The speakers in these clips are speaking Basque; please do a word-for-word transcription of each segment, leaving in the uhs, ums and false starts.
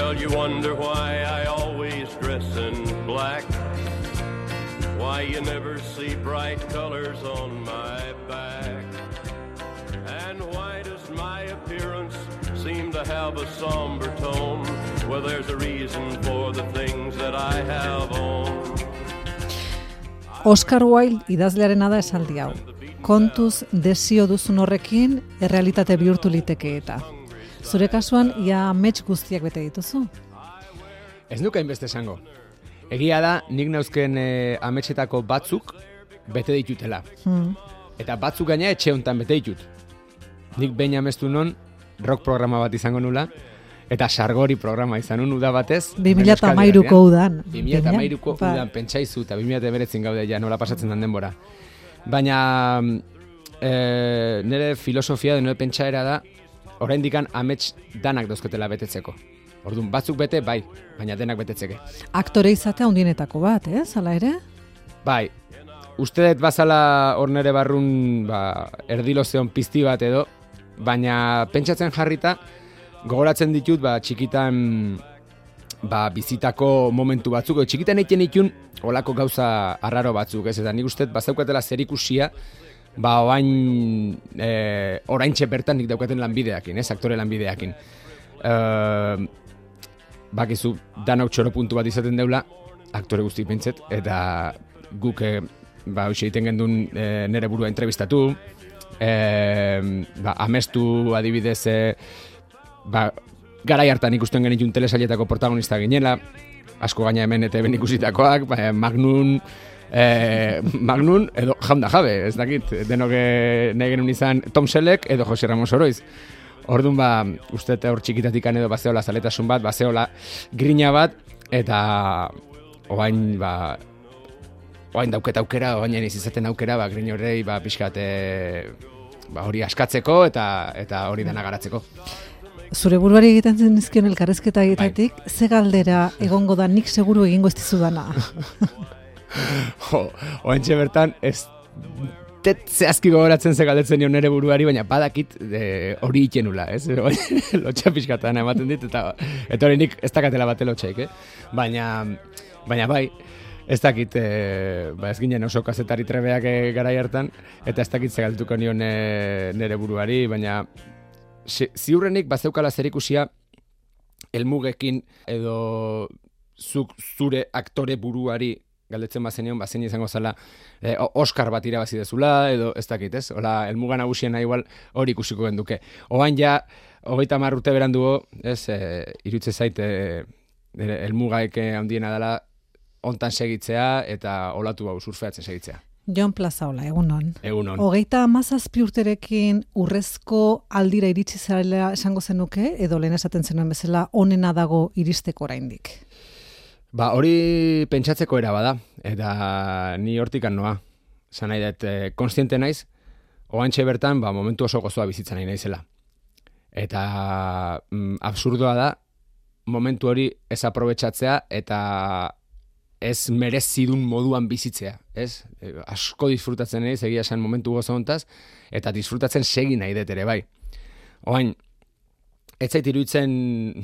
Well, you wonder why I always dress in black, why you never see bright colors on my back, and why does my appearance seem to have a somber tone? Well, there's a reason for the things that I have on. Oscar Wilde idazlearena da esaldi hau. Kontuz desio duzun horrekin errealitate bihurtu liteke eta. Zure kasuan, ia amets guztiak bete dituzu? Ez nuka inbeste esango. Egia da, nik nauzken e, ametsetako batzuk bete ditutela. Hmm. Eta batzuk gaina etxe hontan bete ditut. Nik behin amestu non, rock programa bat izango nula, eta sargori programa izan nun uda batez. bi mila hamairuko udan. bi mila hamairuko udan pentsaizu, eta bi mila hemeretzin gaude ja nola pasatzen den denbora. Baina e, nire filosofia da, nire pentsaera da, oraindikan amets danak dozketela betetzeko. Orduan, batzuk bete, bai, baina denak betetzeke. Aktore izatea hundienetako bat, ez, hala ere? Bai, uste dut bazala hor nere barrun ba, erdilozeon pizti bat edo, baina pentsatzen jarrita, gogoratzen ditut, ba, txikitan ba, bizitako momentu batzuk, txikitan egiten ditun, olako gauza arraro batzuk, ez, eta nik uste dut bazaukatela zerikusia, ba, oain, e, oraintxe bertan nik daukaten lanbideakin, ez, aktore lanbideakin. E, bakizu, danok txoro puntu bat izaten deula, aktore guzti pentset, eta guk, e, ba, hoxe egiten gendun e, nere burua entrevistatu, e, ba, amestu adibidez, e, ba, garai hartan ikusten genitun telesailetako protagonista ginela, asko gaina hemen eta hemen ikusitakoak, ba, Magnum, Eh, Magnum edo Jaunda Jabe, ez dakit, denok nahi genuen izan Tom Selleck edo Jose Ramos Oroiz. Orduan ba, uste hor txikitatikan edo bazeola zaletasun bat, bazeola grina bat, eta oain, ba, oain dauket aukera, oain jeniz izaten aukera, ba, grin horrei, ba, pixkat, ba, hori askatzeko eta eta hori dena garatzeko. Zure buruari egiten zenizkion elkarrezketa egitatik, bai. Ze galdera egongo da nik seguru egingo ez dizudana? Jo, oentxe bertan, ez tet zehazki gogoratzen ze galdetzen nion nere buruari, baina badakit hori e, ikenula, ez? Lotxa pixkatan ematen dit, eta, eta hori nik ez dakatela bate lotxaik, eh? Baina, baina bai, ez dakit, e, ba ez ginen oso kazetari trebeak e, garai hartan, eta ez dakit ze galdetuko nion e, nere buruari, baina si, ziurrenik bazeukala zerikusia helmugekin edo zuk zure aktore buruari galdetzen bazenion, bazen izango zala eh, Oscar bat irabazi dezula, edo ez dakit, ez? Hola, elmugan nagusiena igual hori ikusiko genduke. Oain ja, hogeita hamar urte berandugo, ez, eh, irutze zait, eh, elmugaek handiena dela hontan segitzea eta olatu hau surfeatzen segitzea. Jon Plazaola, egunon. Egunon. Hogeita hamazazpi urterekin urrezko aldira iritsi zarela esango zenuke, edo lehen esaten zenuen bezala onena dago iristeko oraindik? Ba, hori pentsatzeko era bada, eta ni hortikan noa. Zan nahi dut, eh, konstiente naiz, oantxe bertan, ba, momentu oso gozoa bizitzen nahi naizela. Eta mm, absurdoa da, momentu hori ez aprobetxatzea, eta ez merezidun moduan bizitzea, ez? E, asko disfrutatzen naiz, egia esan momentu gozo hontaz, eta disfrutatzen segi nahi dut ere bai. Oain, ez zait iruditzen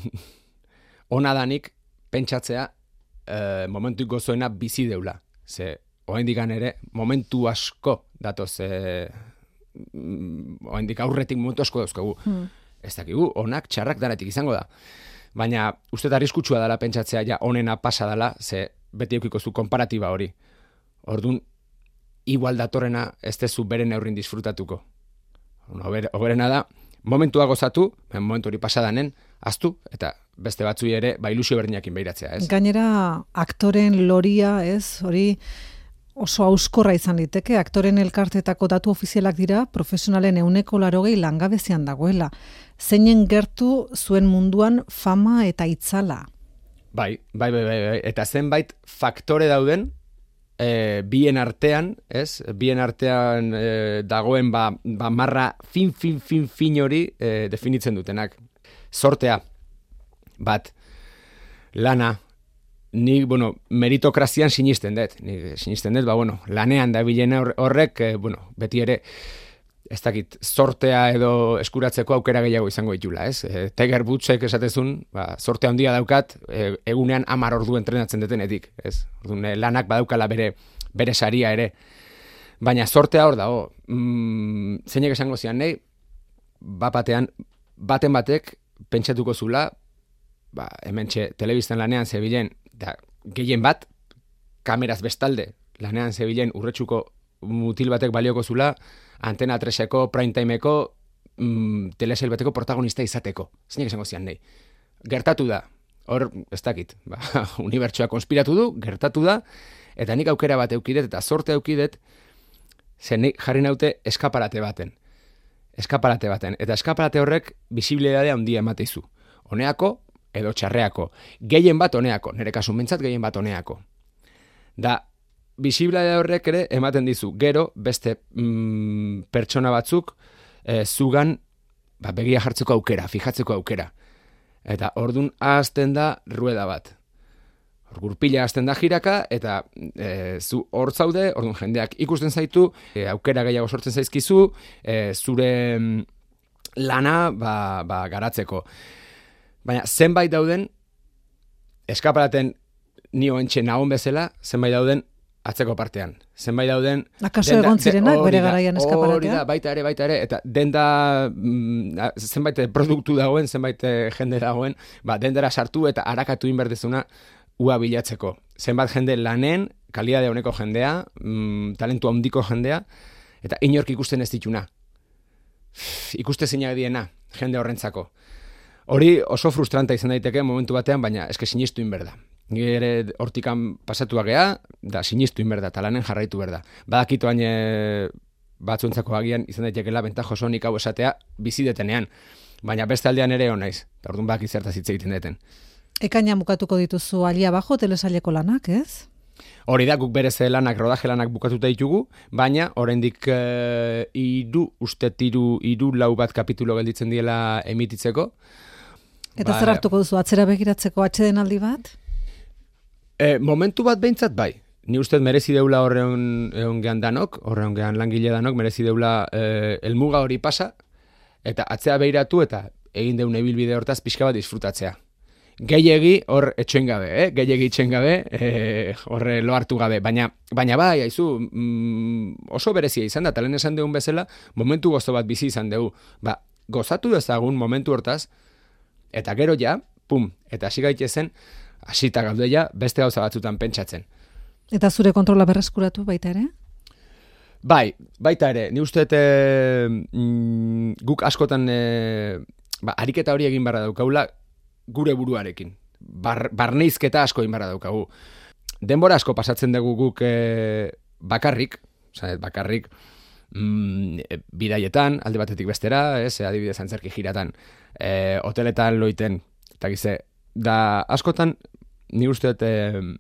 ona danik pentsatzea, E, momentu gozoena bizi deula. Ze, oraindik ere, momentu asko datoz, e, oraindik aurretik momentu asko dauzkagu. Hmm. Ez dakigu, onak, txarrak danetik izango da. Baina, uste da arriskutsua dela pentsatzea, ja, onena pasa dela, ze beti eukiko zu konparatiba hori. Orduan, igual datorrena ez tezu beren neurrin disfrutatuko. Oberena da, momentua gozatu, momentu hori pasadanen, aztu, eta beste batzui ere, ba, ilusio berdinakin behiratzea, ez? Gainera, aktoren loria, ez, hori oso auskorra izan liteke, aktoren elkartetako datu ofizialak dira, profesionalen euneko larogei langabezian dagoela. Zeinen gertu zuen munduan fama eta itzala? Bai, bai, bai, bai, bai. Eta zenbait faktore dauden, e, bien artean, ez? Bien artean e, dagoen, ba, ba, marra fin, fin, fin, fin hori e, definitzen dutenak. Sortea, bat, lana, ni, bueno, meritokrazian sinisten dut, ni sinisten dut, ba, bueno, lanean da bilena horrek, eh, bueno, beti ere, ez dakit, sortea edo eskuratzeko aukera gehiago izango ditula, ez? E, Tiger Woodsek esatezun, ba, sorte handia daukat, e, egunean hamar ordu entrenatzen detenetik, ez? Orduan, lanak badaukala bere, bere saria ere. Baina sortea hor dago, mm, zeinek esango zian nahi, bapatean, baten batek pentsatuko zula, ba, hementxe telebistan lanean zebilen, da, gehien bat, kameraz bestalde, lanean zebilen urretsuko mutil batek balioko zula, Antena treseko, prime timeko, mm, telesail bateko protagonista izateko. Zeinek esango zian nahi. Gertatu da, hor, ez dakit, ba, unibertsoa konspiratu du, gertatu da, eta nik aukera bat eukidet, eta sorte eukidet, zen jarri naute eskaparate baten. Eskaparate baten. Eta eskaparate horrek bisibilidadea handia emateizu. Honeako edo txarreako. Gehien bat honeako. Nire kasu mentzat gehien bat honeako. Da, bisibilidadea horrek ere ematen dizu. Gero, beste mm, pertsona batzuk e, zugan ba, begia jartzeko aukera, fijatzeko aukera. Eta ordun ahazten da rueda bat. Gurpila hasten da jiraka, eta e, zu hor zaude, orduan jendeak ikusten zaitu, e, aukera gehiago sortzen zaizkizu, e, zure lana ba, ba, garatzeko. Baina zenbait dauden, eskaparaten nio entxe nahon bezala, zenbait dauden atzeko partean. Zenbait dauden... Akaso egon zirenak bere garaian eskaparatea? Hori da, baita ere, baita ere, eta denda mm, zenbait produktu dagoen, zenbait jende dagoen, ba, dendera sartu eta harakatu inberdezuna, ua bilatzeko. Zenbat jende lanen, kalidade honeko jendea, mm, talentu handiko jendea, eta inork ikusten ez dituna. Ikuste zeinak diena, jende horrentzako. Hori oso frustranta izan daiteke momentu batean, baina eske sinistu inberda. Gire hortikan pasatu agea, da sinistu inberda, eta lanen jarraitu berda. Badakito baina batzuentzako agian izan daitekela bentajoso nik hau esatea bizidetenean. Baina beste aldean ere honaiz, eta orduan badakit zertaz hitz egiten deten. Ekaina bukatuko dituzu alia bajo telesaileko lanak, ez? Hori da, guk berez lanak, rodaje lanak bukatuta ditugu, baina oraindik e, iru, uste tiru, iru lau bat kapitulo gelditzen diela emititzeko. Eta ba, zer hartuko duzu, atzera begiratzeko atxeden aldi bat? E, momentu bat behintzat bai. Ni uste merezi deula horreon egon gehan danok, horreon gehan langile danok, merezi deula e, elmuga hori pasa, eta atzea behiratu eta egin deun ebilbide hortaz pixka bat disfrutatzea. Gehiegi hor etxoen gabe, eh? Gehiegi etxoen gabe, eh, horre lo hartu gabe. Baina, baina bai, haizu, mm, oso berezia izan da, talen esan deun bezala, momentu gozo bat bizi izan dugu. Ba, gozatu dezagun momentu hortaz, eta gero ja, pum, eta hasi gaitezen, hasita gaude ja, beste gauza batzutan pentsatzen. Eta zure kontrola berreskuratu baita ere? Bai, baita ere, ni uste e, mm, guk askotan, e, ba, ariketa hori egin barra daukaula, gure buruarekin. Bar, barneizketa asko inbarra daukagu. Denbora asko pasatzen dugu guk e, bakarrik, oza, bakarrik mm, bidaietan, alde batetik bestera, ez, adibidez antzerki jiratan, e, hoteletan loiten, eta gize, da askotan, ni uste e,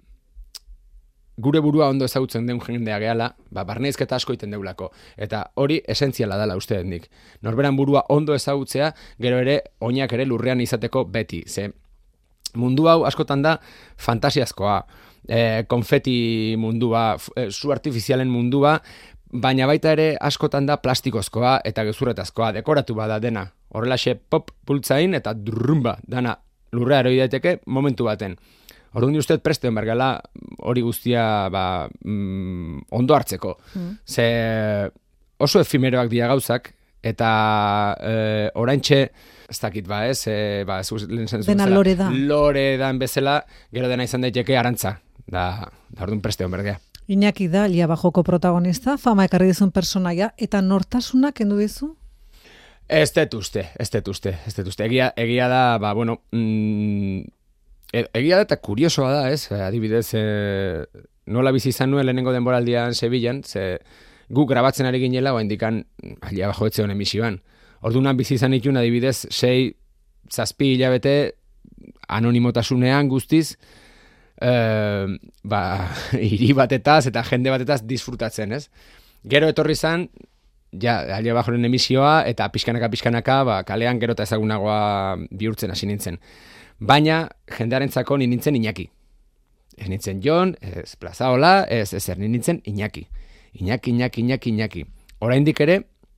gure burua ondo ezagutzen den jendea gehala, ba, barneizketa asko iten deulako. Eta hori esentziala dela uste nik. Norberan burua ondo ezagutzea, gero ere, oinak ere lurrean izateko beti. Ze mundu hau askotan da fantasiazkoa, e, konfeti mundua, e, zu artifizialen mundua, baina baita ere askotan da plastikozkoa eta gezurretazkoa, dekoratu bada dena. Horrelaxe pop pultzain eta drumba, dana lurrea eroi daiteke momentu baten. Orduan uste prestean bergala hori guztia ba, mm, ondo hartzeko. Mm. Ze oso efimeroak dira gauzak, eta e, oraintxe, ez dakit ba ez, e, ba, ez, dena lore da. Lore dan bezala, gero dena izan daiteke arantza. Da, da orduan prestean bergea. Iñaki da, Alia Bajoko protagonista, fama ekarri dizun personaia, eta nortasuna kendu dizu? Ez dut uste, ez dut uste, ez dut uste. Egia, egia da, ba, bueno, mm, egia da eta kuriosoa da, ez? Adibidez, e, nola bizi izan nuen lehenengo denboraldian Sevillan, ze guk grabatzen ari ginela, oa indikan, Alia Bajo etxe honen emisioan. Orduan bizi izan ikun, adibidez, sei, zazpi hilabete, anonimotasunean guztiz, e, ba, hiri batetaz eta jende batetaz disfrutatzen, ez? Gero etorri zan, ja, Alia Bajoren emisioa, eta pixkanaka-pixkanaka, ba, kalean gero eta ezagunagoa bihurtzen hasi nintzen. Baina, jendearentzako ni nintzen Iñaki. Ez nintzen Jon, ez Plazaola, ez ezer, ni nintzen Iñaki. Iñaki, Iñaki, Iñaki, Iñaki. Oraindik ere,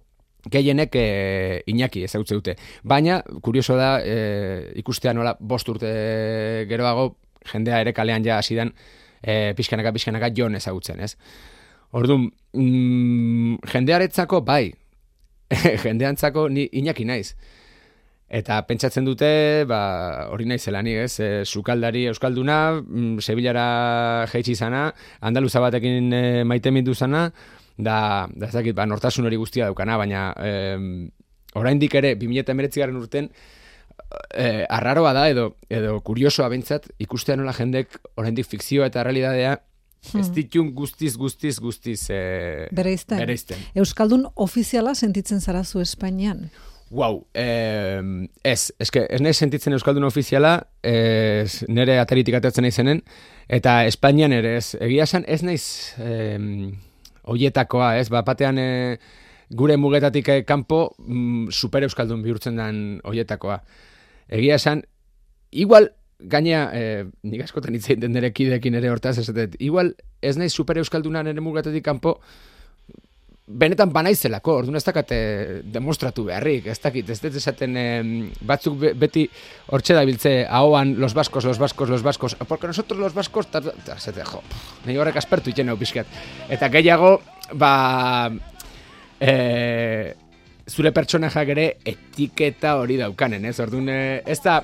gehienek e, Iñaki ezagutze dute. Baina, kurioso da, e, ikustea nola bost urte geroago, jendea ere kalean ja hasi den, e, pixkanaka, pixkanaka Jon ezagutzen, ez? Orduan, mm, jendearetzako bai, jendeantzako ni Iñaki naiz. Eta pentsatzen dute, ba, hori naizela ni, ez? E, sukaldari euskalduna, mm, Sevillara jaitsi izana, andaluza batekin e, maite mindu zana, da, da ez dakit, ba, nortasun hori guztia daukana, baina e, oraindik ere, bi mila hemeretzigarren urten, e, arraroa da, edo, edo kuriosoa bentsat, ikustea nola jendek oraindik fikzioa eta realidadea Hmm. Ez ditun guztiz, guztiz, guztiz e, bereizten. bereizten. Euskaldun ofiziala sentitzen zarazu Espainian? Wow, eh, ez, eske, ez nahi sentitzen Euskaldun ofiziala, ez, nire ataritik atertzen naizenen, eta Espainian ere ez, egia esan ez naiz eh, oietakoa, ez, bat batean eh, gure mugetatik eh, kanpo mm, super Euskaldun bihurtzen den oietakoa. Egia esan, igual, gaina, eh, nik askotan hitz egiten nire kideekin ere hortaz, esatet, igual ez naiz super euskalduna nire mugetatik kanpo, benetan banaizelako, orduan ez dakate demostratu beharrik, ez dakit, ez dut esaten eh, batzuk be, beti hortxe da biltze, ahoan, los baskos, los baskos, los baskos, porque nosotros los baskos, ta, ta, ta, zete, jo, nahi horrek aspertu iten hau pixkat. Eta gehiago, ba, eh, zure pertsonajak ere etiketa hori daukanen, ez? Orduan, eh, ez da,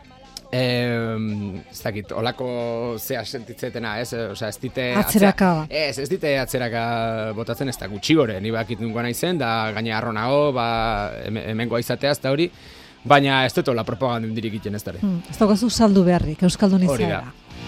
Eh, ez dakit, olako zea sentitzetena, ez? Osea, ez dite atzeraka. Ez, ez dite atzeraka botatzen, ez da gutxi gore, ni bakit nungoa naizen, da gaina arronago, ba, hemengoa izatea, ez da hori, baina ez dut la propaganda indirik iten ez dara. Hmm, ez daukazu saldu beharrik, euskaldun izara.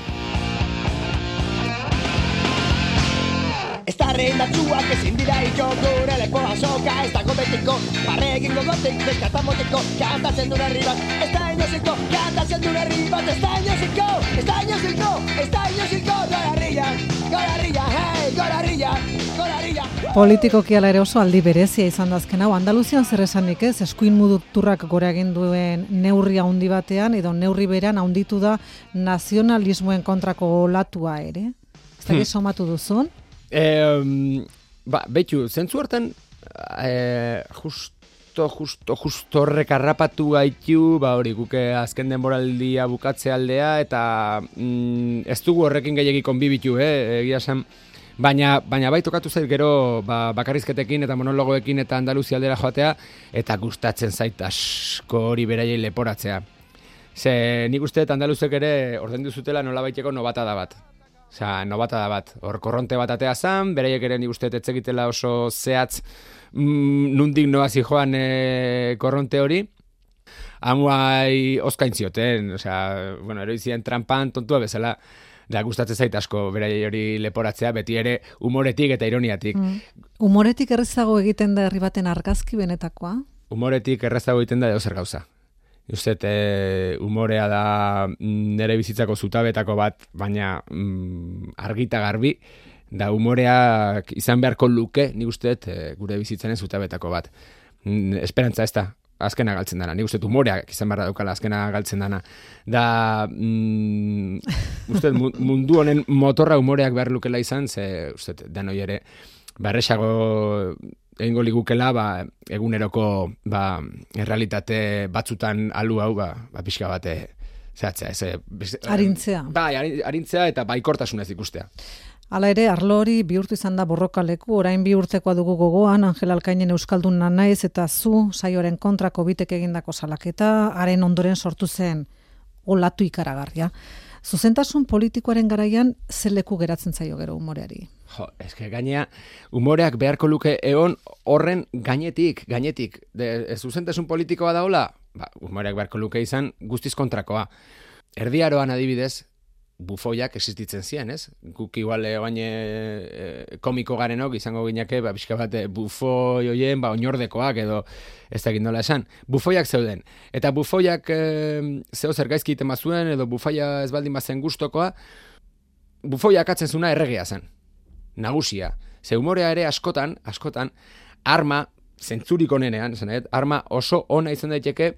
Ez da reindatzuak ezin dira ito gure lepoa soka, ez dago betiko, barregin gogotik, bezkatamoteko, kantatzen duen herri bat, ez da inoziko, kantatzen duen herri bat, ez da inoziko, ez da inoziko, ez da inoziko, gorarrilla, gorarrilla, hey, gorarrilla, gorarrilla. Politikoki ala ere oso aldi berezia izan dazken hau, Andaluzian zer esanik ez, eskuin muturrak gora egin duen neurri handi batean, edo neurri beran handitu da nazionalismoen kontrako olatua ere. Ez da hmm. somatu duzun? Eh, ba, betu, zentzu hortan eh, justo, justo, justo rekarrapatu gaitu, ba hori, guke azken denboraldia bukatze aldea, eta mm, ez dugu horrekin gehiagik konbibitu, eh, egia esan, baina, baina bai tokatu zait gero ba, bakarrizketekin eta monologoekin eta Andaluzia aldera joatea, eta gustatzen zait asko hori beraiei leporatzea. Ze nik uste Andaluzek ere ordaindu zutela nolabaiteko nobatada bat. Osea, nobatada bat, hor korronte bat atea zan, beraiek ere nik uste etzekitela oso zehatz mm, nundik noazi joan e, korronte hori. Hamuai oskain zioten, osea, bueno, eroizien trampan tontua bezala, da gustatzen zait asko beraiei hori leporatzea, beti ere humoretik eta ironiatik. Mm. Humoretik errezago egiten da herri baten argazki benetakoa? Humoretik errezago egiten da edozer gauza. Uztet, e, humorea da nire bizitzako zutabetako bat, baina mm, argita garbi, da humoreak izan beharko luke, nik usteet, e, gure bizitzaren zutabetako bat. Mm, esperantza ez da, azkena galtzen dana. Nik usteet humoreak izan behar daukala azkena galtzen dana. Da, mm, usteet, mundu honen motorra humoreak behar lukela izan, ze usteet, danoi ere, barrexago egingo ligukela, ba, eguneroko ba, errealitate batzutan alu hau, ba, ba pixka bate zehatzea. Ez, arintzea. Bai, arintzea eta baikortasunez ikustea. Hala ere, arlo hori bihurtu izan da borrokaleku, orain bi urtekoa dugu gogoan, Angel Alkainen euskaldun naiz eta zu saioaren kontrako bitek egindako salaketa, haren ondoren sortu zen olatu ikaragarria. Zuzentasun politikoaren garaian ze leku geratzen zaio gero umoreari? Jo, eske gainea, umoreak beharko luke egon horren gainetik, gainetik. De, zuzentasun politikoa daola, ba, umoreak beharko luke izan guztiz kontrakoa. Erdiaroan adibidez, bufoiak existitzen ziren, ez? Guk igual oain e, komiko garenok izango gineke, ba, pixka bat bufoi hoien, ba, oinordekoak edo ez dakit nola esan. Bufoiak zeuden. Eta bufoiak e, zeo zer gaizki iten bazuen, edo bufoia ez baldin bazen gustokoa, bufoiak atzen zuna erregia zen. Nagusia. Ze humorea ere askotan, askotan, arma, zentzurik onenean, esanet, arma oso ona izan daiteke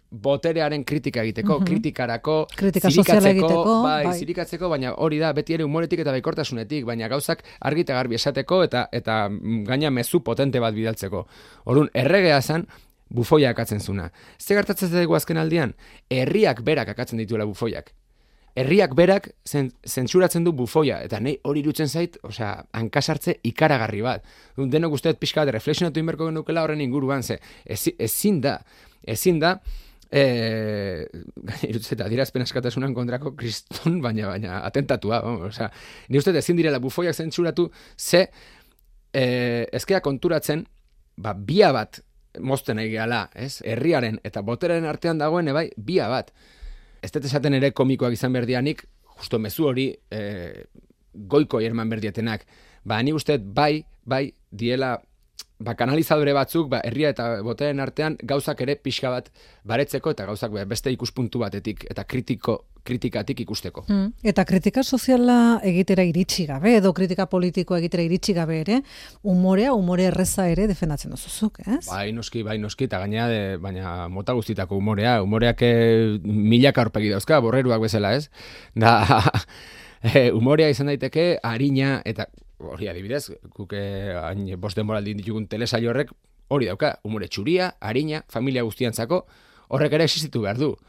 boterearen kritika egiteko, mm-hmm. kritikarako, kritika soziala egiteko, bai, bai. zirikatzeko, baina hori da, beti ere humoretik eta baikortasunetik, baina gauzak argi eta garbi esateko, eta eta gaina mezu potente bat bidaltzeko. Orduan, erregea zen, bufoia akatzen zuna. Ze gertatzen dugu azken aldian? Herriak berak akatzen dituela bufoiak. Herriak berak zen, zentsuratzen du bufoia, eta nahi hori irutzen zait, osea, hankasartze ikaragarri bat. Denok usteet pixka bat reflexionatu inberko genukela horren inguruan, ze ezin da, ezin da, e, irutzen eta dirazpen askatasunan kontrako kriston, baina, baina atentatua, osea, ni usteet ezin direla bufoiak zentsuratu, ze e, ezkea konturatzen, ba, bia bat mozten nahi gehala, ez? Herriaren eta boteraren artean dagoen, bai, bia bat. Ez dut esaten ere komikoak izan berdianik, justo mezu hori e, goiko herman berdietenak. Ba, ni usteet bai, bai, diela, ba, kanalizadore batzuk, ba, herria eta boteren artean, gauzak ere pixka bat baretzeko, eta gauzak beste ikuspuntu batetik, eta kritiko, kritikatik ikusteko. Mm. Eta kritika soziala egitera iritsi gabe, edo kritika politikoa egitera iritsi gabe ere, umorea, umore erreza ere defendatzen duzuzuk, ez? Bai, noski, bai, noski, eta gaina, de, baina mota guztitako umorea, umoreak e, milaka aurpegi dauzka, borreruak bezala, ez? Da, e, umorea izan daiteke, harina, eta hori adibidez, guke hain bost denboraldi ditugun telesaio horrek, hori dauka, umore txuria, harina, familia guztiantzako, horrek ere existitu behar du.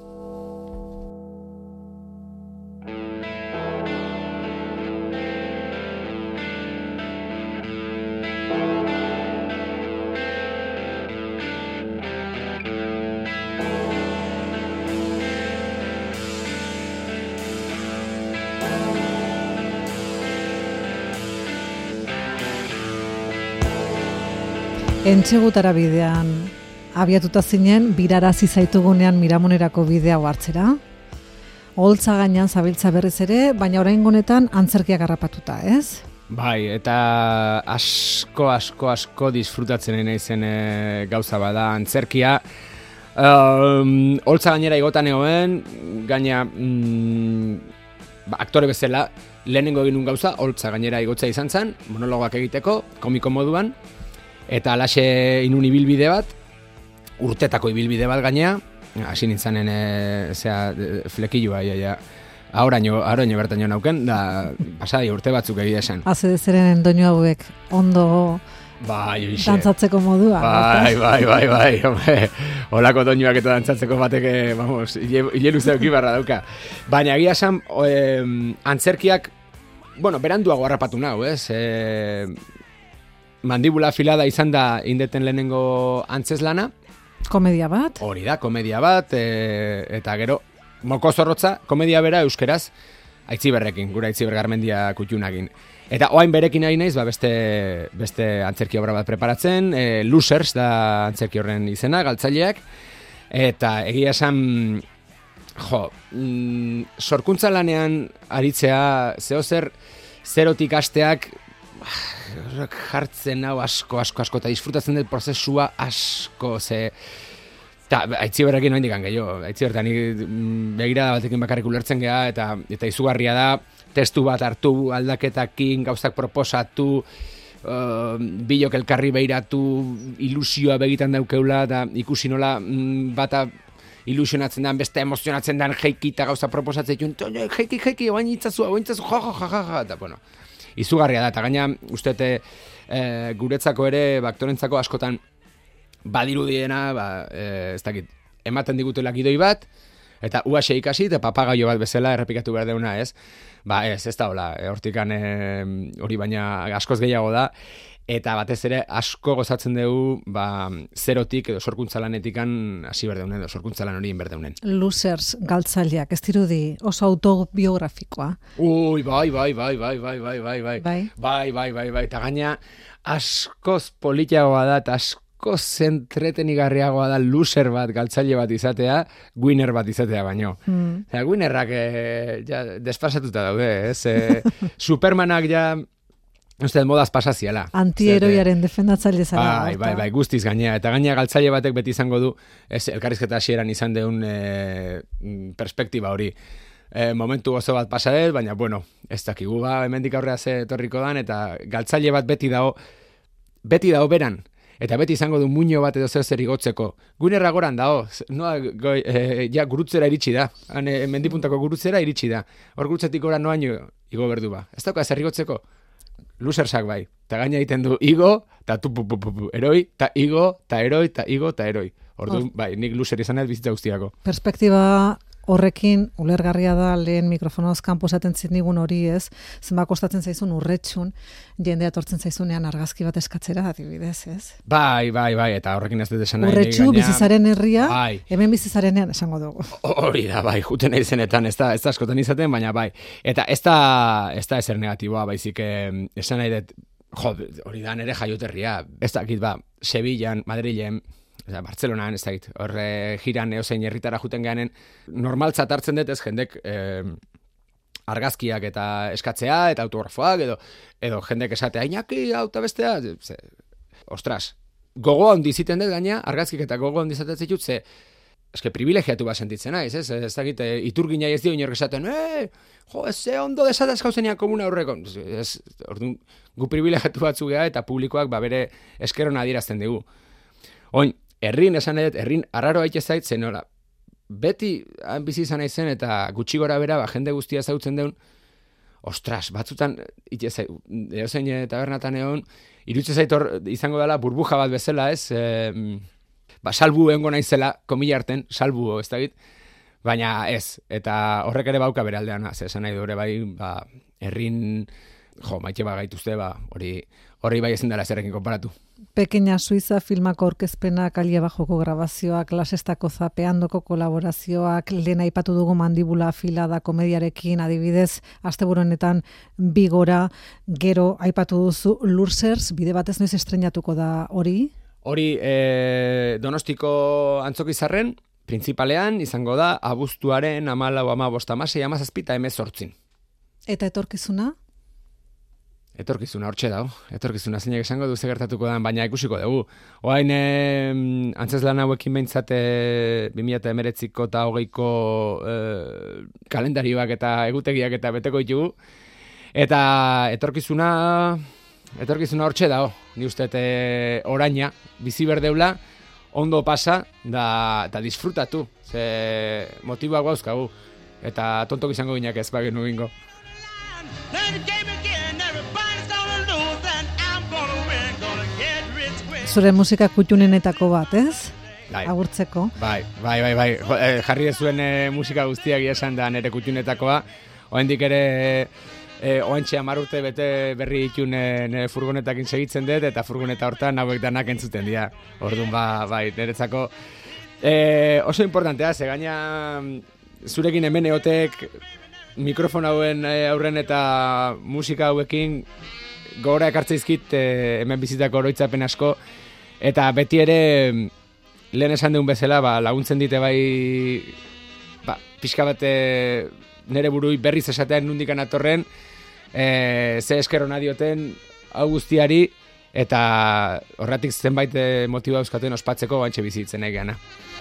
Entxegutara bidean abiatuta zinen, birarazi zaitugunean Miramonerako bidea hartzera. Holtza gainean zabiltza berriz ere, baina oraingo honetan antzerkiak harrapatuta, ez? Bai, eta asko, asko, asko disfrutatzen naizen e, gauza bada antzerkia. Um, Holtza gainera igotan egoen, gaina mm, ba, aktore bezala lehenengo egin un gauza, Holtza gainera igotzea izan zen, monologoak egiteko, komiko moduan, eta alaxe inun ibilbide bat, urtetako ibilbide bat gainea, hasi nintzanen e, zea, flekilua, ja, ja, Ahoraino, ahoraino bertaino nauken, da pasai urte batzuk egia esan. Haze dezeren doinu hauek ondo bai, dantzatzeko modua. Bai, bai, bai, bai, bai. Olako doinuak eta dantzatzeko bateke, vamos, hile luze auki barra dauka. Baina egia esan, eh, antzerkiak, bueno, beranduago harrapatu nau, ez? Eh, mandibula afilada izan da indeten lehenengo antzeslana. Komedia bat? Hori da, komedia bat, e, eta gero, moko zorrotza, komedia bera euskeraz, Aitziberrekin, gura Aitziber Garmendia kutxunagin. Eta oain berekin nahi naiz, ba beste, beste antzerki obra bat preparatzen, e, Losers da antzerki horren izena, galtzaileak, eta egia esan, jo, mm, sorkuntza lanean aritzea, zeo zer, zerotik hasteak, jartzen hau asko, asko, asko, eta disfrutatzen dut prozesua asko, ze... Eta Aitziberrekin noin dikan gehiago, Aitziberretan begirada batekin bakarrik ulertzen geha, eta, eta izugarria da, testu bat hartu, aldaketakin, gauzak proposatu, uh, bilok elkarri behiratu, ilusioa begitan daukeula, eta ikusi nola mm, bata ilusionatzen den, beste emozionatzen den, jeiki eta gauza proposatzen dut, jeiki, jeiki, oain itzazu, oain itzazu, jo, jo, jo, jo, jo, eta bueno, izugarria da, eta gaina, ustete, e, guretzako ere, baktorentzako askotan, badirudiena, ba, e, ez dakit, ematen digutela gidoi bat, eta uaxe ikasi, eta papagaio bat bezala errepikatu behar deuna, ez? Ba, ez, ez da hola, e, hortikan e, hori baina askoz gehiago da, eta batez ere asko gozatzen dugu, ba, zerotik edo sorkuntza lanetikan hasi berdeunen, edo sorkuntza lan hori inberdeunen. Losers galtzaileak, ez dirudi oso autobiografikoa. Ui, bai, bai, bai, bai, bai, bai, bai, bai, bai, bai, bai, bai, bai, eta gaina askoz politiagoa da, eta askoz zentretenigarriagoa da loser bat, galtzaile bat izatea, winner bat izatea baino. Mm. Eta winnerrak eh, ja, despasatuta daude, ez? Eh, Supermanak ja, uste, modaz pasaziala. Antieroiaren defendatzaile zara. Bai, bai, bai, guztiz gainea. Eta gainea galtzaile batek beti izango du, ez, elkarrizketa hasieran izan deun eh, perspektiba hori. Eh, momentu oso bat pasadet, baina, bueno, ez dakigu ba, hemendik aurrea ze etorriko dan, eta galtzaile bat beti dago, beti dago beran. eta beti izango du muño bat edo zer zer igotzeko. Gune ragoran dao, noa, goi, e, ja, gurutzera iritsi da, han, e, mendipuntako gurutzera iritsi da. Hor gurutzetik gora noaino igo berdu ba. Ez dauka zer igotzeko? Losersak bai. Ta gaina egiten du igo, ta tu, pu, pu, pu, pu, eroi, ta igo, ta eroi, ta igo, ta eroi. Orduan, bai, nik loser izan ez bizitza guztiako. Perspektiba horrekin ulergarria da lehen mikrofonoz kanpo esaten zitnigun hori ez, zenba kostatzen zaizun urretxun, jendea etortzen zaizunean argazki bat eskatzera adibidez, ez? Bai, bai, bai, eta horrekin ez dut esan nahi. Urretxu, bizizaren herria, bai. Hemen bizizarenean esango dugu. Hori da, bai, juten nahi zenetan, ez da, ez da askotan izaten, baina bai. Eta ez da, ez da ezer negatiboa, baizik eh, esan nahi dut, jo, hori da nere jaioterria, ez dakit, ba, Sevillan, Madrilen, Oza, Bartzelonan, ez dakit, horre jiran eozein herritara juten geanen, normaltzat hartzen dut ez jendek eh, argazkiak eta eskatzea, eta autografoak, edo, edo jendek esatea, Iñaki, hau eta bestea, ze, ostras, gogo handi ziten dut gaina, argazkik eta gogo handi zaten zitut, ze, eske privilegiatu bat sentitzen naiz, ez, ez dakit, iturgina ez dio inork esaten, eh, jo, ez ze ondo desataz gauzeniak komuna aurreko, ez, orduan, gu privilegiatu batzu geha, eta publikoak ba bere eskerona adierazten dugu. Oin, herrin esan edet, herrin arraro haite zait, zenola, beti han bizi izan naizen eta gutxi gora bera, ba, jende guztia zautzen deun, ostras, batzutan, ite zait, eozein tabernatan egon, irutze zait hor izango dela burbuja bat bezala, ez, e, ba, salbu egongo naizela, komila arten, salbu, ez da bit, baina ez, eta horrek ere bauka beraldean, ze esan nahi dure bai, ba, herrin, jo, maite ba gaituzte, ba, hori, hori bai ezin dela zerrekin konparatu. Pequeña Suiza filmako aurkezpenak, alia bajoko grabazioak, lasestako zapeandoko kolaborazioak, lehen aipatu dugu mandibula afilada komediarekin, adibidez, asteburu honetan bigora, gero aipatu duzu Losers, bide batez noiz estreinatuko da hori? Hori, e, Donostiko Antzokizarren, printzipalean izango da, abuztuaren amalau, amabost, amasei, amazazpita, emezortzin. Eta etorkizuna? Etorkizuna, hortxe dago. Etorkizuna, zeinak esango du ze gertatuko da, baina ikusiko dugu. Oain, e, antzeslan hauekin behintzate bi mila hemeretziko eta hogeiko e, kalendarioak eta egutegiak eta beteko ditugu. Eta etorkizuna, etorkizuna hortxe dago. Ni uste e, oraina, bizi berdeula, ondo pasa, da, da disfrutatu. Ze motiboak gauzkagu. Eta tontok izango ginak ez bagenu gingo. Zure musika kutxunenetako bat, ez? Bai. Agurtzeko. Bai, bai, bai, bai. Jo, eh, jarri zuen eh, musika guztiak esan da nire kutxunetakoa. Oendik ere eh, oentxe hamar urte bete berri ditun eh, nire furgonetakin segitzen dut, eta furgoneta hortan hauek danak entzuten dira. Orduan, ba, bai, niretzako eh, oso importantea, ze gaina zurekin hemen egotek mikrofon hauen aurren eta musika hauekin gora ekartzeizkit eh, hemen bizitako oroitzapen asko, eta beti ere lehen esan deun bezala ba, laguntzen dite bai ba, pixka bat eh, nere burui berriz esatean nundikan atorren, eh, ze eskerrona dioten hau guztiari, eta horretik zenbait eh, motiba euskaten ospatzeko bantxe bizitzen egeana.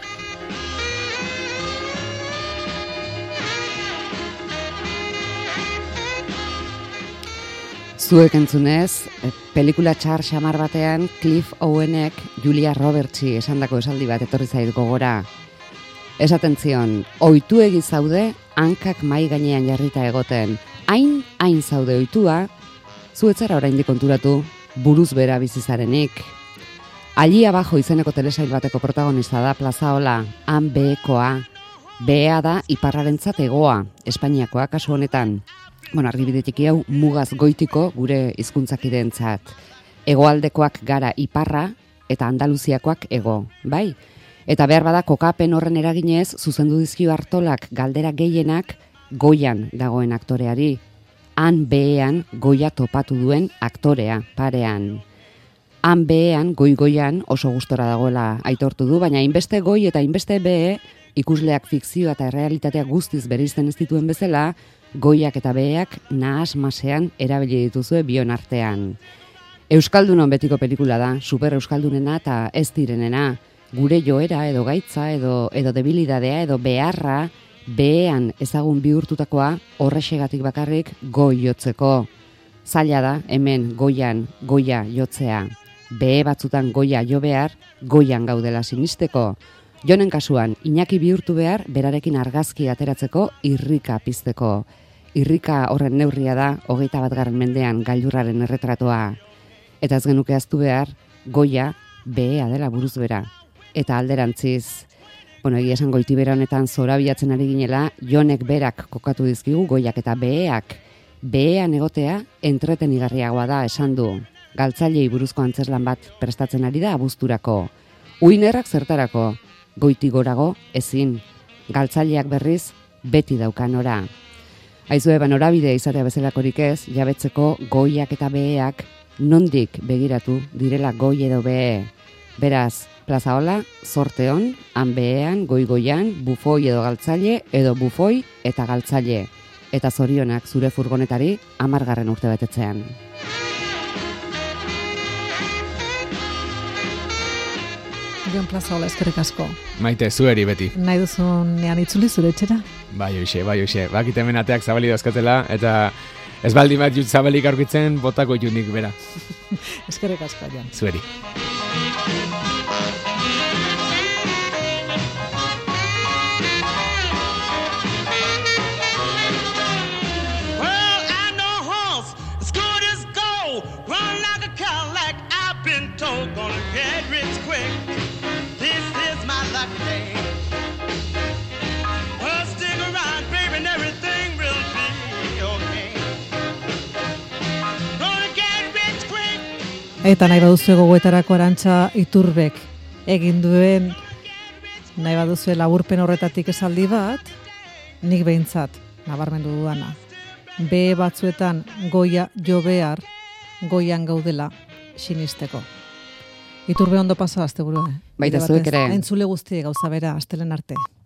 Zuek entzunez, pelikula txar xamar batean Cliff Owenek Julia Robertsi esandako esaldi bat etorri zait gogora. Esaten zion, ohitu egi zaude, hankak mai gainean jarrita egoten. Hain, hain zaude ohitua, zu etzara oraindik konturatu, buruz bera bizizarenik. Allí abajo izeneko telesail bateko protagonista da Plazaola, han behekoa. Behea da iparrarentzat egoa, Espainiakoa kasu honetan. Bueno, argibidetik hau mugaz goitiko gure hizkuntzakideentzat. Hegoaldekoak gara iparra eta Andaluziakoak ego, bai? Eta behar bada kokapen horren eraginez, zuzendu dizkio Artolak galdera gehienak goian dagoen aktoreari. Han behean goia topatu duen aktorea, parean. Han behean, goi-goian oso gustora dagoela aitortu du, baina hainbeste goi eta hainbeste behe, ikusleak fikzioa eta realitatea guztiz bereizten ez dituen bezala, goiak eta beheak nahas masean erabili dituzue bion artean. Euskaldunon betiko pelikula da, super euskaldunena eta ez direnena. Gure joera edo gaitza edo, edo debilidadea edo beharra behean ezagun bihurtutakoa horrexegatik bakarrik goi jotzeko. Zaila da hemen goian goia jotzea. behe batzutan goia jo behar, goian gaudela sinisteko. Jonen kasuan, Iñaki bihurtu behar, berarekin argazki ateratzeko irrika pizteko. Irrika horren neurria da, hogeita bat garren mendean gailurraren erretratoa. Eta ez genuke aztu behar, goia behea dela buruz bera. Eta alderantziz, bueno, egia esan Goitibera honetan zorabiatzen ari ginela, Jonek berak kokatu dizkigu goiak eta beheak. Behean egotea entretenigarriagoa da esan du. Galtzailei buruzko antzeslan bat prestatzen ari da abuzturako. Uinerrak zertarako, goiti gorago ezin. Galtzaileak berriz beti daukanora. Aizue, norabide izatea bezalakorik ez, jabetzeko goiak eta beheak nondik begiratu direla goi edo behe. Beraz, plazaola, zorte hon, han behean, goi-goian, bufoi edo galtzaile, edo bufoi eta galtzaile. Eta zorionak zure furgonetari amargarren urte betetzean. Jon Plazaola, eskerrik asko. Maite, zueri beti. Nahi duzun nean itzuli zure etxera? Bai, hoxe, bai, hoxe. Bakit hemen ateak zabali dauzkatela, eta ez baldin bat jut zabalik aurkitzen, botako junik bera. Eskerrik asko, Jon. Zueri. Gonna get rich quick. This is my lucky day. Well, stick around, baby, and everything will be okay. Gonna get rich quick. Eta nahi baduzu gogoetarako Arantxa Iturbek egin duen, nahi baduzu laburpen horretatik esaldi bat, nik behintzat nabarmendu duana. Behe batzuetan goia jo behar, goian gaudela sinisteko. Iturbe ondo pasa asteburua. Baita zuek ere. Entzule guztie gauza bera astelen arte.